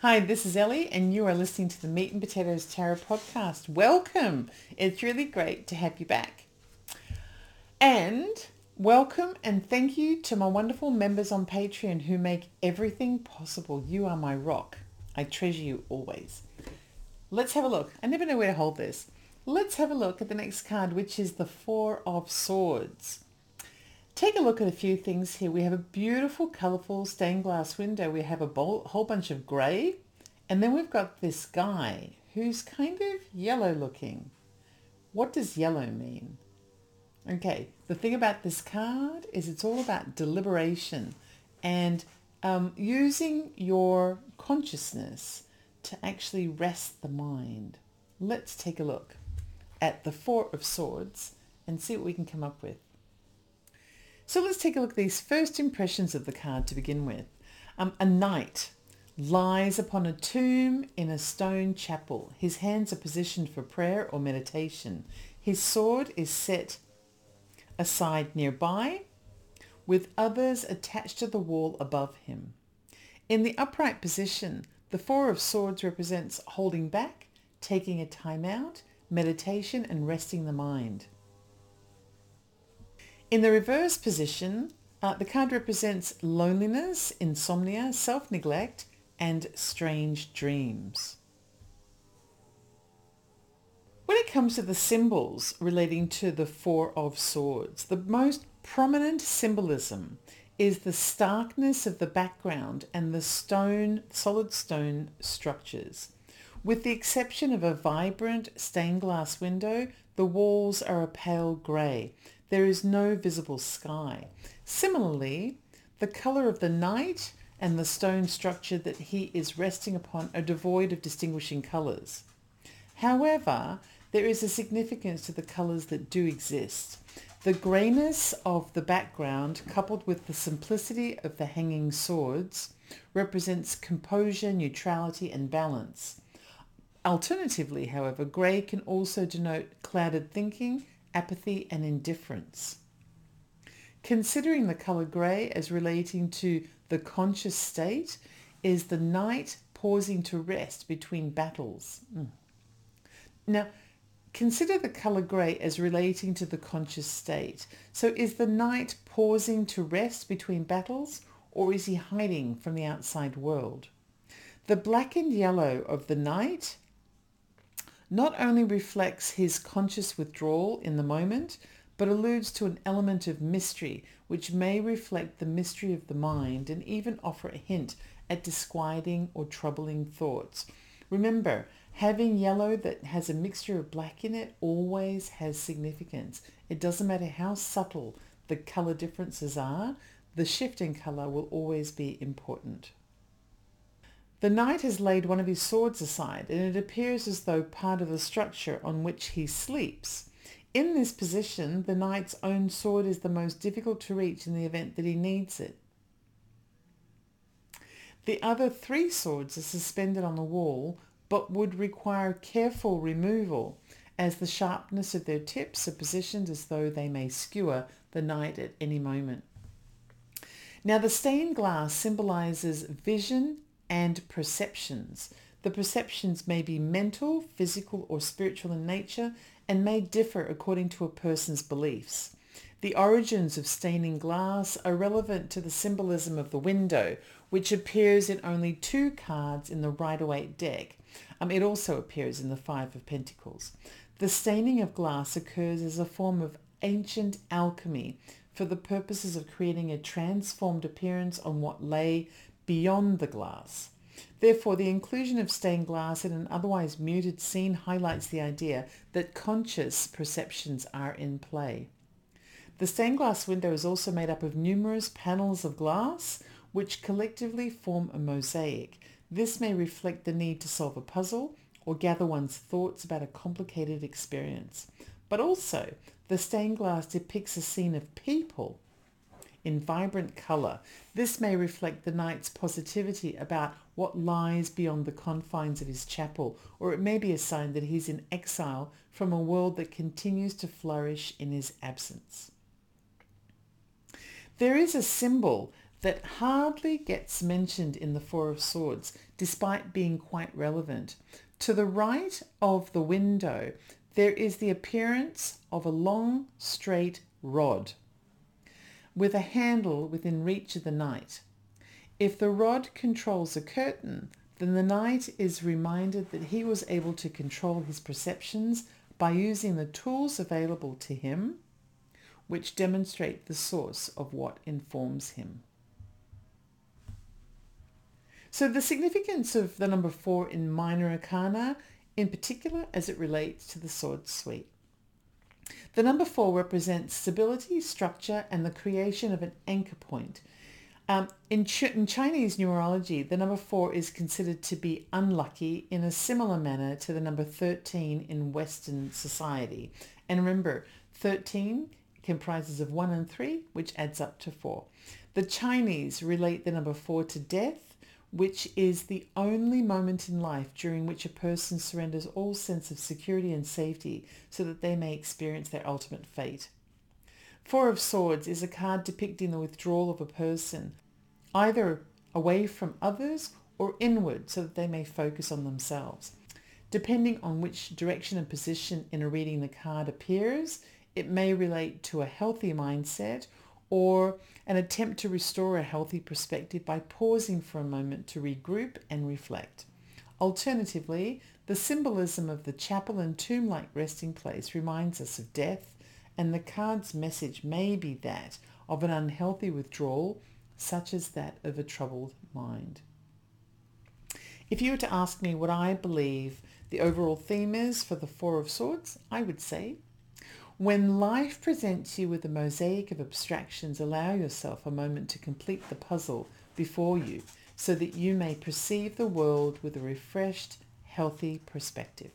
Hi, this is Ellie, and you are listening to the Meat and Potatoes Tarot podcast. Welcome. It's really great to have you back. And welcome and thank you to my wonderful members on Patreon who make everything possible. You are my rock. I treasure you always. Let's have a look. I never know where to hold this. Let's have a look at the next card, which is the Four of Swords. Take a look at a few things here. We have a beautiful, colourful stained glass window. We have a whole bunch of grey. And then we've got this guy who's kind of yellow looking. What does yellow mean? Okay, the thing about this card is it's all about deliberation and using your consciousness to actually rest the mind. Let's take a look at the Four of Swords and see what we can come up with. So let's take a look at these first impressions of the card to begin with. A knight lies upon a tomb in a stone chapel. His hands are positioned for prayer or meditation. His sword is set aside nearby, with others attached to the wall above him. In the upright position, the Four of Swords represents holding back, taking a time out, meditation, and resting the mind. In the reverse position, the card represents loneliness, insomnia, self-neglect, and strange dreams. When it comes to the symbols relating to the Four of Swords, the most prominent symbolism is the starkness of the background and the solid stone structures. With the exception of a vibrant stained glass window, the walls are a pale grey. There is no visible sky. Similarly, the colour of the knight and the stone structure that he is resting upon are devoid of distinguishing colours. However, there is a significance to the colours that do exist. The greyness of the background, coupled with the simplicity of the hanging swords, represents composure, neutrality, and balance. Alternatively, however, grey can also denote clouded thinking, apathy, and indifference. Considering the colour grey as relating to the conscious state, is the knight pausing to rest between battles. Now, consider the colour grey as relating to the conscious state. So is the knight pausing to rest between battles, or is he hiding from the outside world? The black and yellow of the knight not only reflects his conscious withdrawal in the moment, but alludes to an element of mystery, which may reflect the mystery of the mind and even offer a hint at disquieting or troubling thoughts. Remember, having yellow that has a mixture of black in it always has significance. It doesn't matter how subtle the colour differences are, the shift in colour will always be important. The knight has laid one of his swords aside, and it appears as though part of the structure on which he sleeps. In this position, the knight's own sword is the most difficult to reach in the event that he needs it. The other three swords are suspended on the wall, but would require careful removal, as the sharpness of their tips are positioned as though they may skewer the knight at any moment. Now, the stained glass symbolises vision and perceptions. The perceptions may be mental, physical, or spiritual in nature and may differ according to a person's beliefs. The origins of staining glass are relevant to the symbolism of the window, which appears in only 2 cards in the Rider-Waite deck. It also appears in the Five of Pentacles. The staining of glass occurs as a form of ancient alchemy for the purposes of creating a transformed appearance on what lay beyond the glass. Therefore, the inclusion of stained glass in an otherwise muted scene highlights the idea that conscious perceptions are in play. The stained glass window is also made up of numerous panels of glass, which collectively form a mosaic. This may reflect the need to solve a puzzle or gather one's thoughts about a complicated experience. But also, the stained glass depicts a scene of people in vibrant colour. This may reflect the knight's positivity about what lies beyond the confines of his chapel, or it may be a sign that he's in exile from a world that continues to flourish in his absence. There is a symbol that hardly gets mentioned in the Four of Swords, despite being quite relevant. To the right of the window, there is the appearance of a long, straight rod with a handle within reach of the knight. If the rod controls a curtain, then the knight is reminded that he was able to control his perceptions by using the tools available to him, which demonstrate the source of what informs him. So the significance of the number 4 in Minor Arcana, in particular as it relates to the Sword Suite. The number 4 represents stability, structure, and the creation of an anchor point. In Chinese numerology, the number 4 is considered to be unlucky in a similar manner to the number 13 in Western society. And remember, 13 comprises of 1 and 3, which adds up to 4. The Chinese relate the number 4 to death, which is the only moment in life during which a person surrenders all sense of security and safety so that they may experience their ultimate fate. Four of Swords is a card depicting the withdrawal of a person, either away from others or inward so that they may focus on themselves. Depending on which direction and position in a reading the card appears, it may relate to a healthy mindset or an attempt to restore a healthy perspective by pausing for a moment to regroup and reflect. Alternatively, the symbolism of the chapel and tomb-like resting place reminds us of death, and the card's message may be that of an unhealthy withdrawal, such as that of a troubled mind. If you were to ask me what I believe the overall theme is for the Four of Swords, I would say, when life presents you with a mosaic of abstractions, allow yourself a moment to complete the puzzle before you so that you may perceive the world with a refreshed, healthy perspective.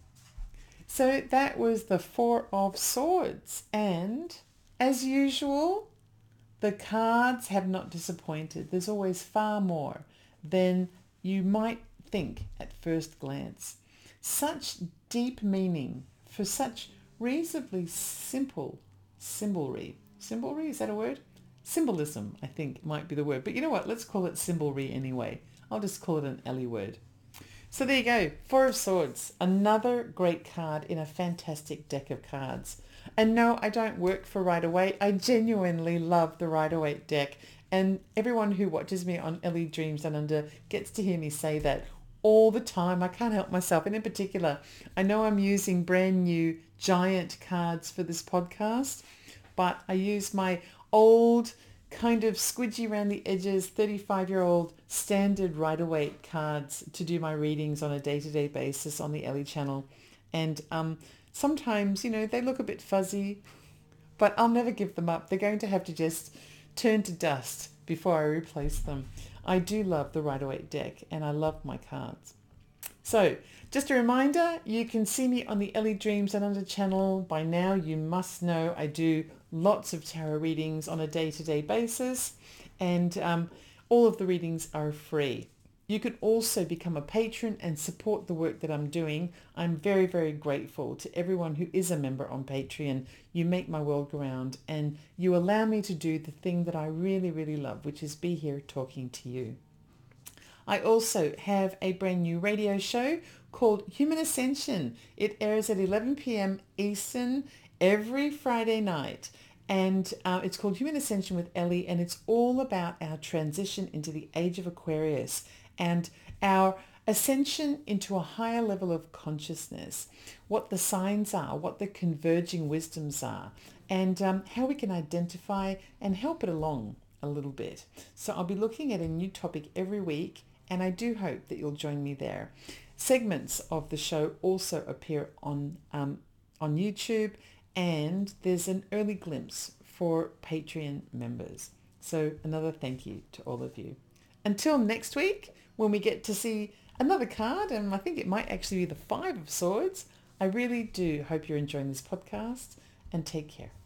So that was the Four of Swords. And as usual, the cards have not disappointed. There's always far more than you might think at first glance. Such deep meaning for such reasonably simple symbolry. Symbolry, is that a word? Symbolism, I think might be the word. But you know what? Let's call it symbolry anyway. I'll just call it an Ellie word. So there you go. Four of Swords. Another great card in a fantastic deck of cards. And no, I don't work for Rider-Waite. I genuinely love the Rider-Waite deck. And everyone who watches me on Ellie Dreams Down Under gets to hear me say that all the time. I can't help myself. And in particular, I know I'm using brand new giant cards for this podcast, but I use my old kind of squidgy around the edges 35-year-old standard Rider-Waite cards to do my readings on a day-to-day basis on the Ellie channel. And sometimes, you know, they look a bit fuzzy, but I'll never give them up. They're going to have to just turn to dust before I replace them. I do love the Rider-Waite deck and I love my cards. So just a reminder, you can see me on the Ellie Dreams Down Under channel. By now you must know I do lots of tarot readings on a day-to-day basis, and all of the readings are free. You can also become a patron and support the work that I'm doing. I'm very, very grateful to everyone who is a member on Patreon. You make my world go round and you allow me to do the thing that I really, really love, which is be here talking to you. I also have a brand new radio show called Human Ascension. It airs at 11 p.m. Eastern every Friday night. And it's called Human Ascension with Ellie, and it's all about our transition into the age of Aquarius and our ascension into a higher level of consciousness, what the signs are, what the converging wisdoms are, and how we can identify and help it along a little bit. So I'll be looking at a new topic every week, and I do hope that you'll join me there. Segments of the show also appear on YouTube, and there's an early glimpse for Patreon members. So another thank you to all of you. Until next week, when we get to see another card, and I think it might actually be the Five of Swords, I really do hope you're enjoying this podcast, and take care.